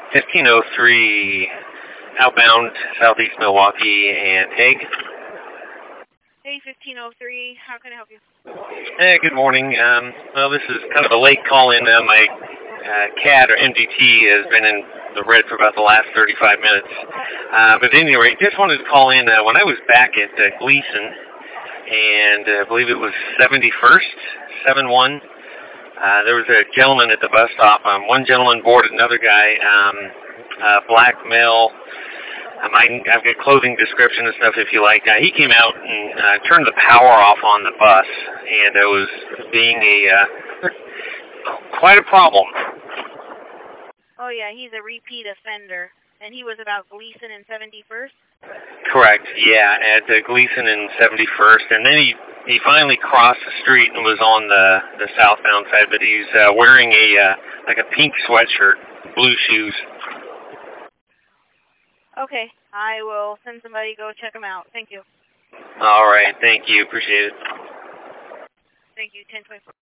1503 outbound Southeast Milwaukee and Hague. Hey, 1503, how can I help you? Hey, good morning. Well, this is kind of a late call-in. My CAD or MDT has been in the red for about the last 35 minutes. But at any rate, just wanted to call in when I was back at Gleason, and I believe it was 71st, 71. There was a gentleman at the bus stop. One gentleman boarded another guy, black male. I've got clothing description and stuff if you like. He came out and turned the power off on the bus, and it was being quite a problem. Oh, yeah, he's a repeat offender. And he was about Gleason and 71st? Correct, yeah, at Gleason and 71st. And then he finally crossed the street and was on the southbound side, but he's wearing like a pink sweatshirt, blue shoes. Okay, I will send somebody to go check him out. Thank you. All right, thank you. Appreciate it. Thank you, 1024.